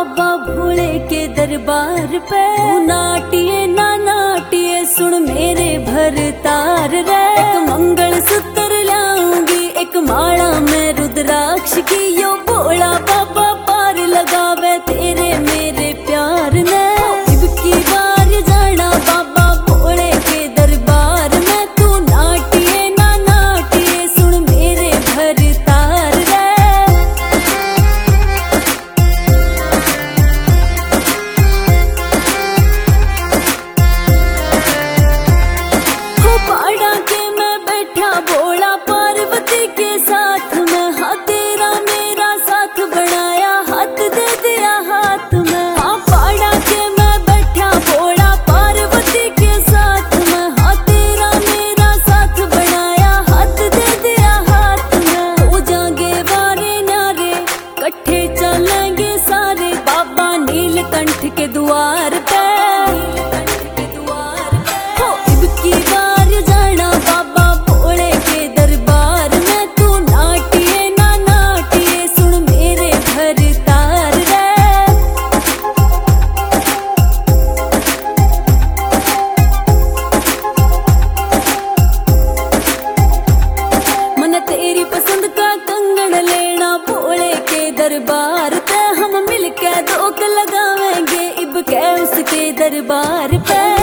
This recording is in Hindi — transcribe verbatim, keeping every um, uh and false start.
बाबा भोले के दरबार पे। नाटिए ना नाटिए सुन मेरे भरतार रे। एक मंगल सूत्र लाऊंगी एक माला में रुद्राक्ष की। यो भोला बाबा पार लगावे तेरे मेरे प्यार ने। इबकी बार जाना बाबा भोले के दरबार में। तू नाटिए ना नाटिए सुन मेरे भरतार रे। हो पहाड़ा के मैं बैठा भोला पार्वती के साथ में। हाँ तेरा मेरा साथ बनाया हाथ दे दिया हाथ में। हाँ पहाड़ा के मैं बैठा भोला पार्वती के साथ में। हाँ तेरा मेरा साथ बनाया हाथ दे दिया हाथ में। हो जाएंगे वारे नारे कट्ठे चलेंगे सारे बाबा नीलकंठ के द्वार पे। हो इबकी बार जाना बाबा भोले के दरबार में। तू नाटिए ना नाटिए सुन मेरे भरतार रे। मन तेरी पसंद का कंगन लेना भोले के दरबार पे। हम मिलके दोक लगावेंगे इब के उसके दरबार पे।